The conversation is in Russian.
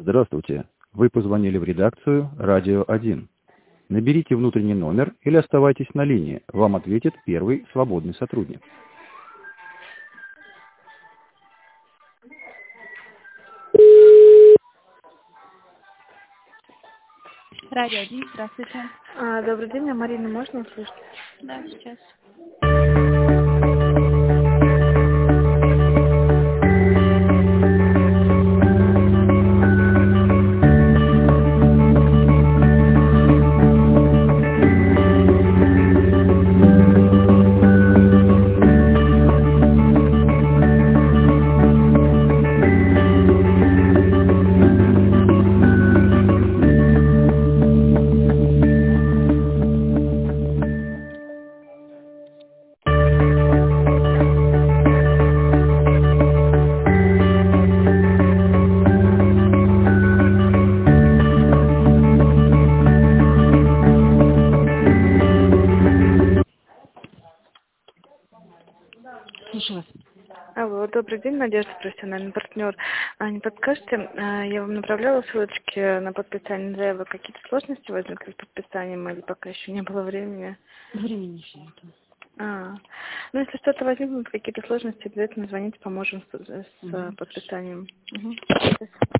Здравствуйте. Вы позвонили в редакцию «Радио 1». Наберите внутренний номер или оставайтесь на линии. Вам ответит первый свободный сотрудник. Радио 1, здравствуйте. Добрый день, Марина, можно услышать? Да, сейчас. Слушаю вас. Алло, добрый день, Надежда, профессиональный партнер. Не подскажете, я вам направляла ссылочки на подписание заявок. Какие-то сложности возникли с подписанием или пока еще не было времени? Времени еще нету. Ну, если что-то возникнут, какие-то сложности, обязательно звоните, поможем с подписанием. Угу.